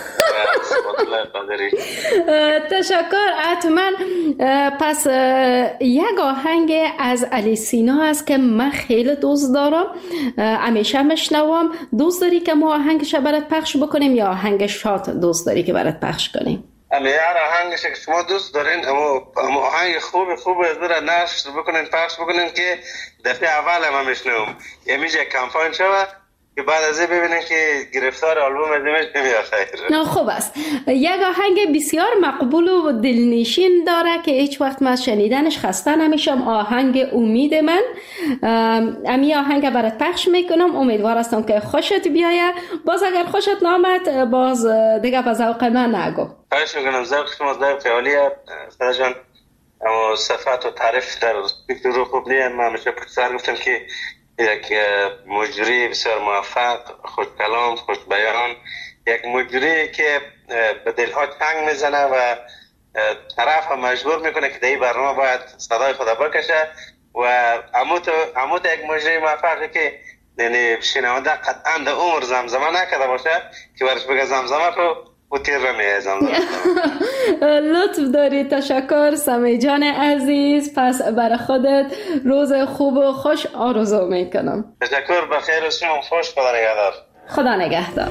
تشکر. حتما پس یک آهنگ از علی سینا است که من خیلی دوست دارم، همیشه میشنوم. دوست داری که ما آهنگش برات پخش بکنیم یا آهنگ شاد دوست داری که برات پخش کنیم؟ هر آهنگش که شما دوست دارین، اما آهنگ خوب از برای نشر بکنین، پخش بکنین که دفعه اول هم میشنوم. یعنی یک کمپاین شود که بعد از این ببینن که گرفتار آلبوم ازمش نمیاد خیر. خوب است. یک آهنگ بسیار مقبول و دلنشین داره که هیچ وقت من شنیدنش خسته نمیشم، آهنگ امید من. امی آهنگ برات پخش میکنم، امیدوار هستم که خوشت بیایه. باز اگر خوشت نامد باز دیگه به ذوق من نگو. خواهش میکنم، ذوق شما ذوق عالیه. صدا جان اما صفت و تعریف در فکر رو خوب نیم. من همیشه پشتر گفتم که یک مجری بسیار موفق، خوش کلام، خوش بیان، یک مجری که به دلها چنگ میزنه و طرف هم مجبور میکنه که در این برنامه باید صدای خدا بکشه و اموت یک مجری موفقی که یعنی شنونده قطعا در عمر زمزمه نکرده باشه که برش بگه زمزمه رو و تیر رو میه زمزمه. لطف داری، تشکر سمی جان عزیز. پس برای خودت روز خوب و خوش آرزو میکنم. تشکر، بخیر و شما خوش. خدا نگهدار. خدا نگهدار.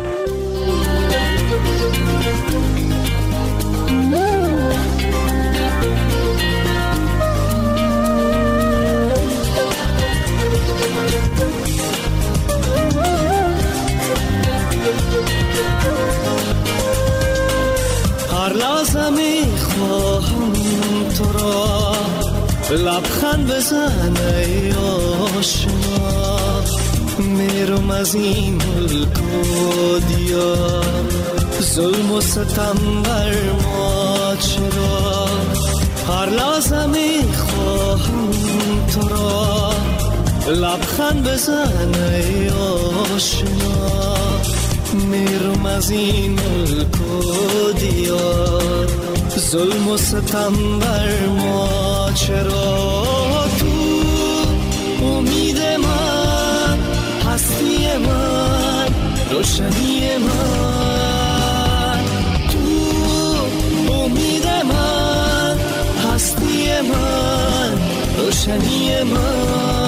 هر لحظه میخواهم تو را لبخند بزن ای آشنا، میرم از این ملک و دیار، ظلم و ستم بر ما چرا. هر لحظه میخواهم تو را لبخند بزن ای آشنا، میرم از این ملک و دیار، ظلم و ستم بر ما چرا. تو امید من، هستی من، روشنی من، تو امید من، هستی من، روشنی من.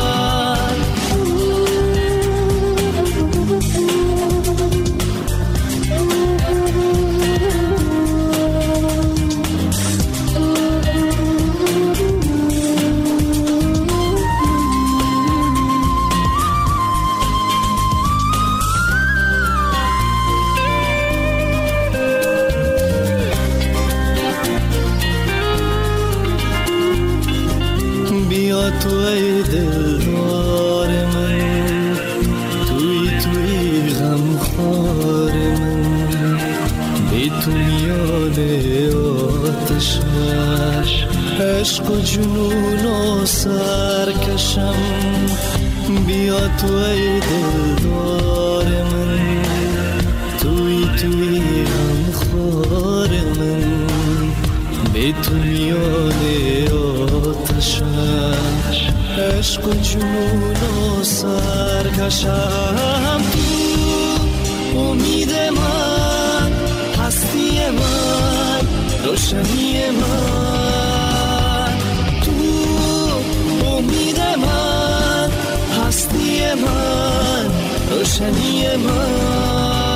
تو ای دلدار من، توی غمخوار من، بی تو میاد آتش عشق و جنون و سرکشم. بیا تو ای دلدار من، توی غمخوار من، بی تو میاد آتش عشق و جنون و سرکشم. تو امید من، هستی من، روشنی من، تو امید من، هستی من، روشنی من.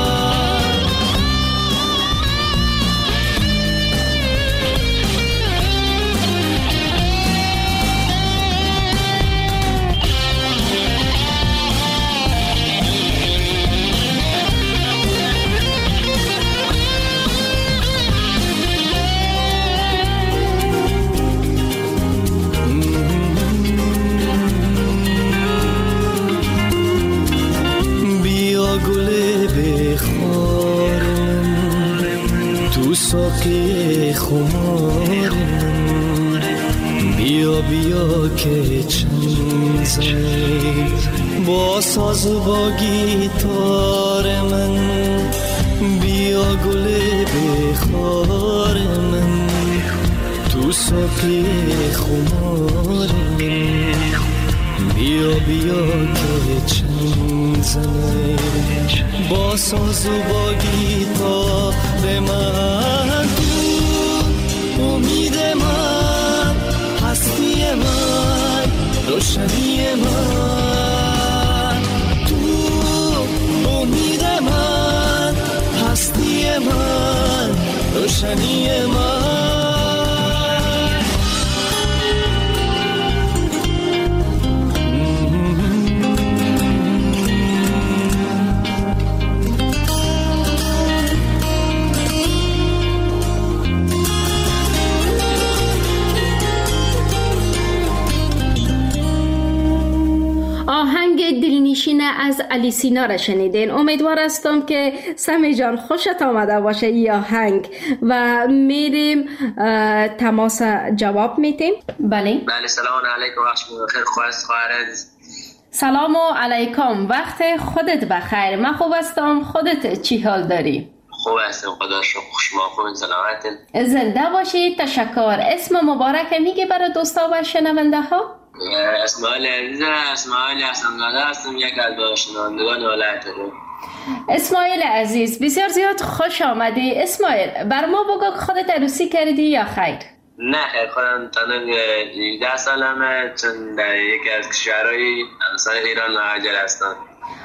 ساقی خمار من، بیا بیا که چند زنی با ساز و با گیتار من. بیا گل بخار من، تو ساقی خمار من، بیا بیا که چند زنی با ساز و با گیتار من. تو امید من، هستی من، روشنی من، تو امید من، هستی من، روشنی من. دلنشین از علی سینا را شنیدین. امیدوار هستم که سمی جان خوشت آمده باشه یا آهنگ و میریم تماس جواب میتیم. بله سلام علیکم، وقت شما بخیر. خواهر عزیز سلام علیکم، وقت خودت بخیر. من خوب هستم، خودت چی حال داری؟ خوب هستم، خدا شکر. شما خوبین؟ سلامتین؟ زنده باشید. تشکر. اسم مبارک میگی برای دوستا و شنونده ها؟ اسماعیل عزیز، اسماعیل حسن‌زاده هستم، یک از شنوندگان ولایت رو. اسماعیل عزیز بسیار زیاد خوش آمدی. اسماعیل بر ما بگو که خودت عروسی کردی یا خیر؟ نه خیر، خودم تنها 18 سالمه، چون در یکی از کشورهای همسایه ایران مهاجر هستم.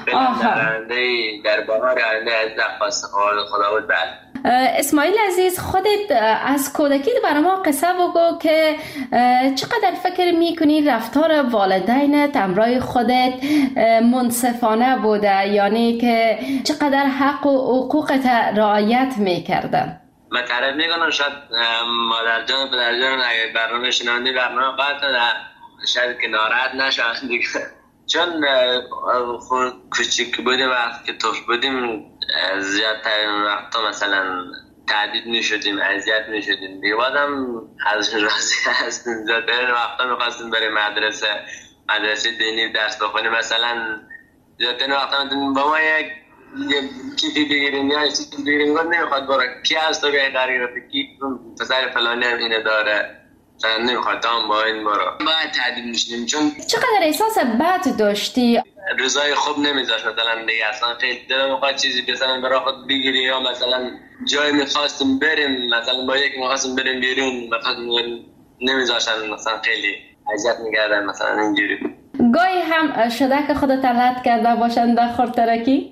در بهار آینده از درخواست خدا بود. اسماعیل عزیز خودت از کودکی برای ما قصه بگو که چقدر فکر میکنی رفتار والدینت همراه خودت منصفانه بوده، یعنی که چقدر حق و حقوقت رعایت میکردن؟ من تعریف میکنم، شاید مادر جان و پدر جان اگر برنامه شنوندی برنامه قطعا شاید که ناراحت نشن دیگه، چون خود کوچیک بودیم وقتی که طفل بودیم زیادترین وقتا مثلا تهدید میشدیم، اذیت میشدیم دیگه. بعدم از راضی هستیم، زیادترین وقتا میخواستیم بریم مدرسه دینی درس بخونیم. مثلا زیادترین وقتا با ما یک کیفی بگیریم یا چیزی بگیریم، گفت نمیخواد برو، کی از تو بیایی قرار گرفته، کی پسر فلانی هم اینه داره، مثلا نمیخواد تا هم با این برو. باید تهدید میشدیم. چون چقدر احساس بد داشتی؟ روزای خوب نمیذاشت مثلا دیگه، اصلا خیلی دلم میخواد چیزی مثلا برای خود بگیری، یا مثلا جای میخواستیم بریم، مثلا با یکی میخواستیم بریم بیرون، مثلا نمیذاشتن، مثلا خیلی اذیت میکردن مثلا اینجوری. گاهی هم شده که خودت علت کرده باشن در خورترکی؟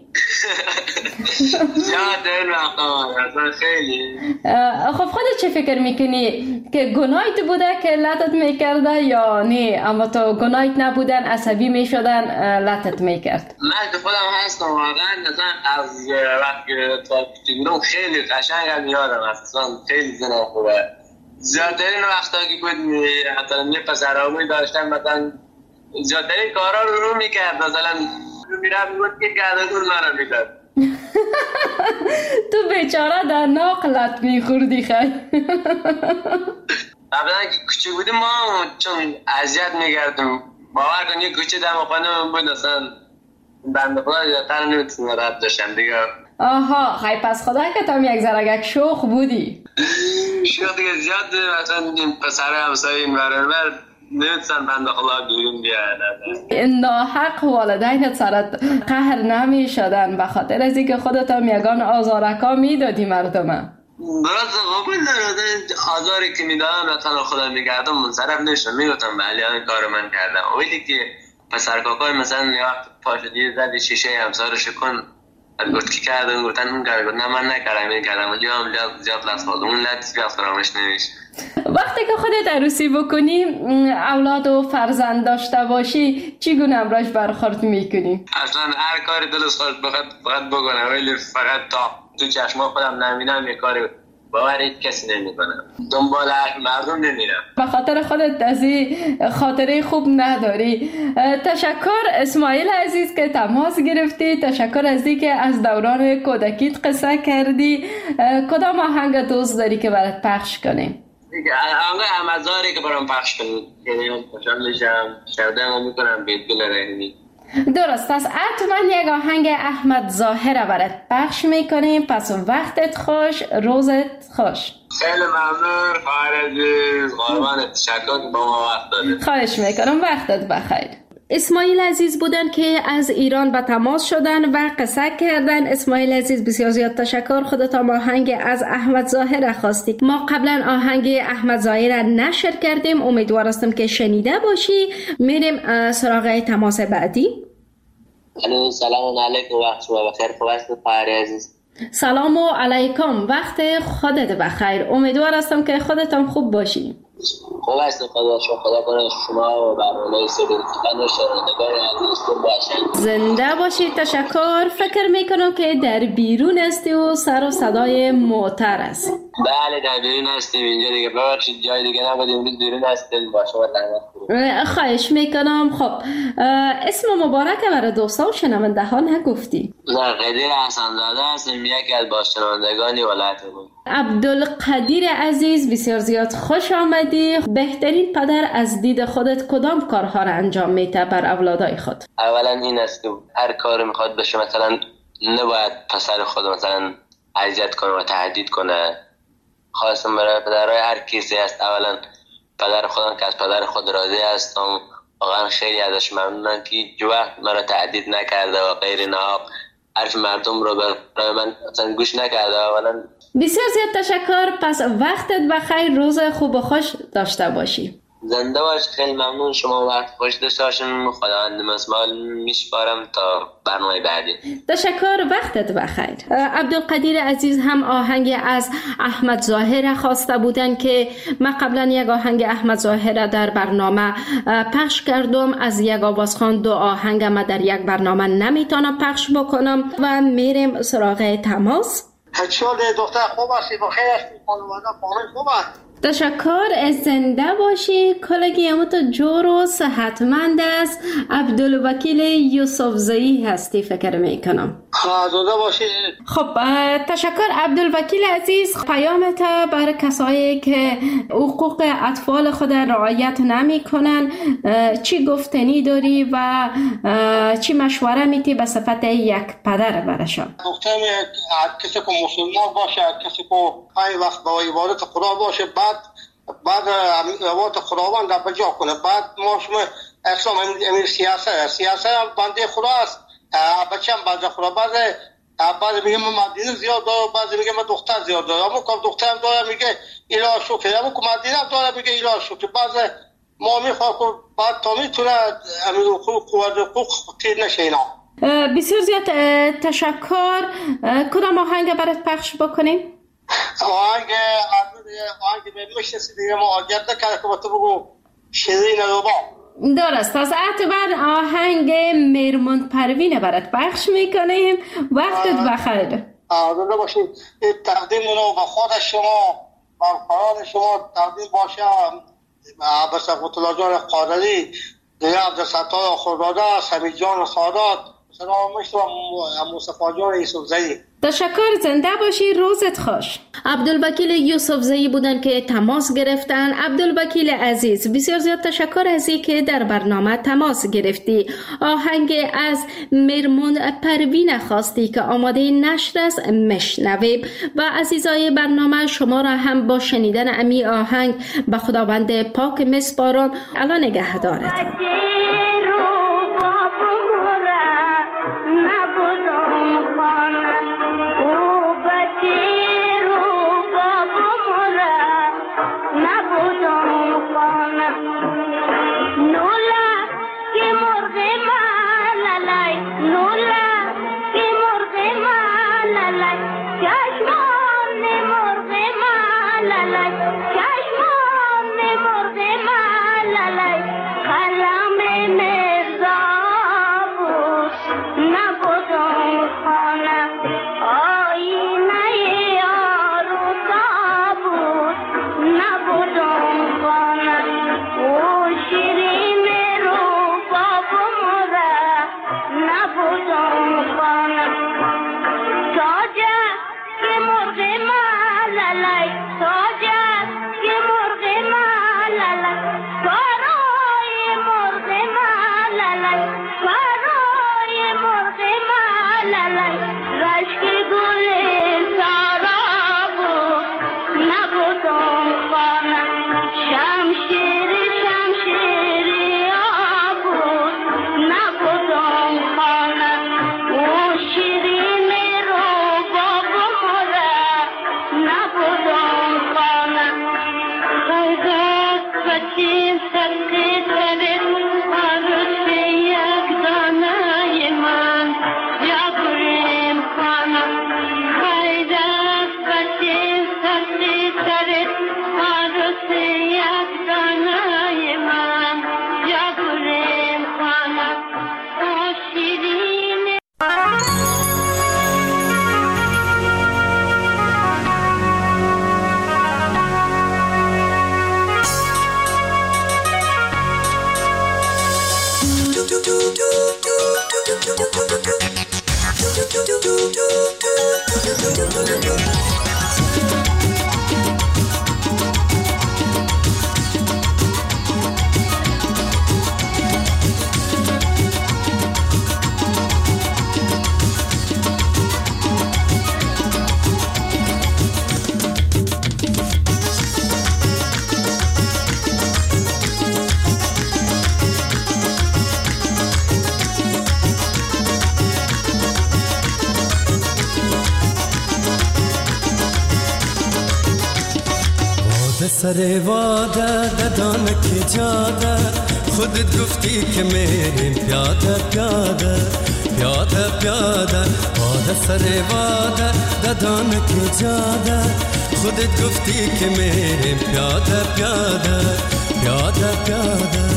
یادم اصلا خیلی. خب خودت چه فکر میکنی که گناهیت بوده که لطت میکرده یا نه، اما تو گناهیت نبودن عصبی میشدن لطت میکرد؟ من که خودم هستم واقعا مثلا از وقتی که بودم خیلی قشنگ یادم اصلا خیلی زنم خوبه. زیادترین وقتا که بود مثلا یه پسراموی داشتم، مثلا زیادترین کارا رو میکرد، مثلا میرم میگوید که گردگون مرا میداد. تو بیچاره در ناقلت میخوردی خیلی. قبلا که کوچه بودیم ما چون اذیت میکردم، باور کن یک کوچه دم خانه من بود، مثلا بنده خدا زیادتر نمیتونه رد داشتم دیگه. آها خیلی پس خدا که تو یک ذره شوخ بودی. شوخ دیگه زیاد، مثلا پسر همسایه این برانور نمیتونن بنده خدا بیرون بیاید. ناحق والدینت سرت قهر نمی شدن به خاطر از اینکه خودت هم یگان آزارکا میدادی مردمه؟ درست قبول دارم، آزاری که میدادم مثلا خدا میکردم منصرف نشم، میگفتم بله این کارو من کردم. ولی که پسر کاکای مثلا یه وقت پاشدی زدی شیشه همسارش کن، گفت کی کردن، گفتن اون کرد، نه من نکردم این کردم، اونجا هم زیاد لطف خواهد، اون لطف زیاد فراموش نمیشه. وقتی که خودت عروسی بکنی، اولاد و فرزند داشته باشی، چگونه امراش برخورد میکنی؟ اصلا هر کاری دلش خواست فقط بکنم، ولی فقط تا تو چشما خودم نمیدم یه کاری باورید کسی نمیکنم، دنبال مردم نمیرم. به خاطر خودت از این خاطره خوب نداری. تشکر اسماعیل عزیز که تماس گرفتی. تشکر از این که از دوران کودکیت قصه کردی. کدام آهنگ دوست داری که برات پخش کنیم؟ آهنگ احمدزاری که برام پخش کنیم، یعنی خوشحال میشم، شودم میکنم بیت گل رحیمی. درست است، حتما یک آهنگ احمد ظاهر برات پخش میکنیم. پس وقتت خوش، روزت خوش. خیلی ممنون خواهر عزیز، قربانت، تشکر که با ما وقت دادید. خواهش میکنم، وقتت بخیر. اسماعیل عزیز بودن که از ایران به تماس شدن و قصه کردن. اسماعیل عزیز بسیار زیاد تشکر. خودت هم آهنگ از احمد ظاهر خواستی. ما قبلا آهنگ احمد ظاهر نشر کردیم، امیدوار هستم که شنیده باشی. میریم سراغ تماس بعدی. سلام علیکم، وقت شما بخیر. خوب هستید خواهر عزیز؟ سلام علیکم، وقت خودت بخیر. امیدوار هستم که خودت هم خوب باشی. خوب هستم، خدا کنه شما و برنامه سرودن و شنوندگان عزیزتون باشن. زنده باشید. تشکر. فکر میکنم که در بیرون هستی و سر و صدای موتر است. بله در بیرون هستیم اینجا دیگه، ببخشید جای دیگه نبود، امروز بیرون هستیم با شما تماس. خواهش میکنم. خب اسم مبارک برای دوستا و شنونده ها نگفتی؟ نه، قدیر حسن‌زاده هستم، یکی از باشندگان ولایت بود. عبدالقدیر عزیز بسیار زیاد خوش آمدی. بهترین پدر از دید خودت کدام کارها را انجام میده بر اولادای خود؟ اولا این است که هر کار میخواد بشه مثلا نباید پسر خود مثلا اذیت کنه و تهدید کنه. خواستم برای پدرهای هر کسی هست، اولا پدر خودم که از پدر خود راضی هستم، واقعا خیلی ازش ممنونم که هیچ وقت مرا تهدید نکرده و غیر ناحق حرف مردم رو برای من اصلا گوش نکرده. اولا بسیار زیاد تشکر. پس وقتت بخیر، روز خوب و خوش داشته باشی. زنده باش. خیلی ممنون، شما وقت خوش داشته باشین. خداوند مسمال میسپارم تا برنامه بعدی. تشکر، وقتت بخیر. عبدالقدیر عزیز هم آهنگ از احمد ظاهر خواسته بودن که من قبلا یک آهنگ احمد ظاهر در برنامه پخش کردم. از یک آوازخوان دو آهنگ ما در یک برنامه نمیتونم پخش بکنم و میریم سراغ تماس. حال دختر خوب هستی؟ بخیر هستی؟ خانواده فامیل خوب هست؟ تشکر، زنده باشی. کلگی همو تو جور و صحتمند است. عبدالوکیل یوسفزئی هستی فکر میکنم. زنده باشی. خب تشکر عبدالوکیل عزیز. پیامت برای کسایی که حقوق اطفال خود رعایت نمی کنن چی گفتنی داری و چی مشوره میتی به صفت یک پدر برشان؟ گفتم کسی که مسلمان باشه، کسی که پای وقت با عبادت خدا باشه، بعد عبادت خداوند را بجا کنه. بعد ما شما اسلام امیر سیاست بنده خدا است، بچه هم بنده خدا. بعد میگه من مدینه زیاد دارم، بعد میگه من دختر زیاد دارم. اما که دخترم داره میگه اله شکر، اما که مدینه هم داره میگه اله شکر. بعد ما میخواه بعد تا میتونه امیر حقوق تیر نشه اینا. بسیار زیاد تشکر. کدام آهنگ برات پخش بکنیم؟ آهنگ به مشنسی دیگه ما آگرده کرده که با تو بگو شیرین روبا. درست، از اعتبار آهنگ میرموند پروین برات پخش میکنیم. وقتت بخیر. زنده باشید. تقدیم رو با خود شما و فراد شما تقدیم باشه. عباس الله جان قادری، دیگه عبدالستار خرداده، سمی جان سادات، سلام مشتبه مصطفی جان یوسفزئی. تشکر، زنده باشی، روزت خوش. عبدالوکیل یوسفزئی بودن که تماس گرفتن. عبدالوکیل عزیز بسیار زیاد تشکر از این که در برنامه تماس گرفتی. آهنگ از میرموند پروین خواستی که آماده نشر است، مشنویم و عزیزای برنامه شما را هم با شنیدن امی آهنگ به خداوند پاک مسپارم. الان نگه دارد. سر واده ددان که جاده خودت گفتی که میریم پیاده پیاده پیاده پیاده واده سر واده ددان که جاده خودت گفتی که میریم پیاده پیاده پیاده پیاده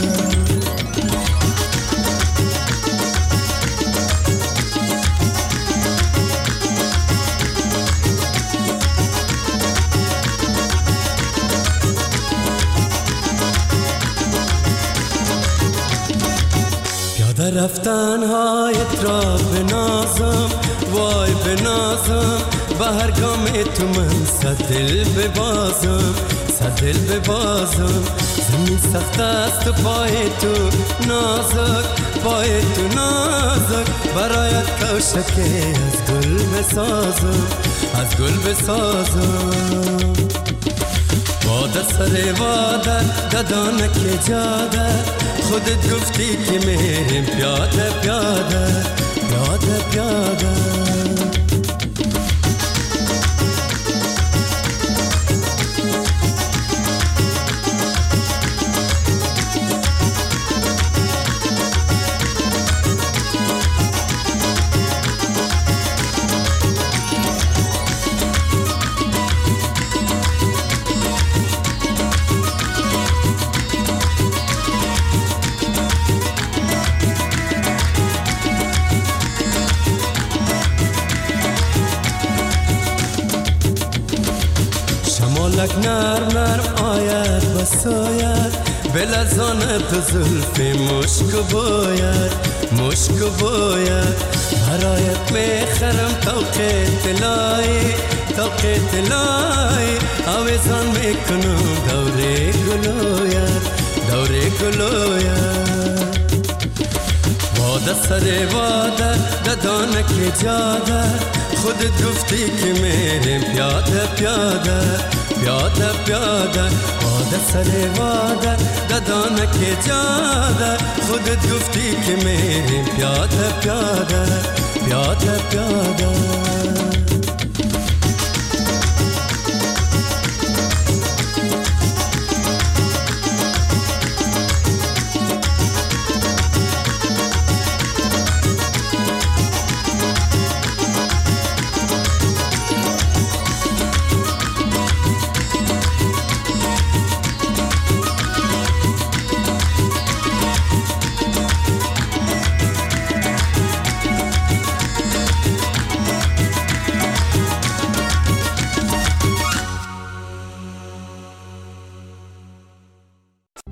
رفتن هایت را بنازم وای بنازم به هر گام تو من صد دل ببازم صد دل ببازم زمین سخت است و پای تو نازک پای تو نازک برایت کوشکی از گل بسازم از گل بسازم واده سر واده ددان که جاده خودت گفتی که میریم پیاده پیاده پیاده پیاده شمالک نرم نرم آید بساید بلزاند تو زلفی مشک باید مشک باید برایت میخرم توق طلایی توق طلایی آویزان میکنم دوره گلوید دوره گلوید واده سر واده ددان که جاده خودت گفتی که میریم پیاده پیاده پیاده پیاده واده سر واده ددان که جاده خودت گفتی که میریم پیاده پیاده پیاده پیاده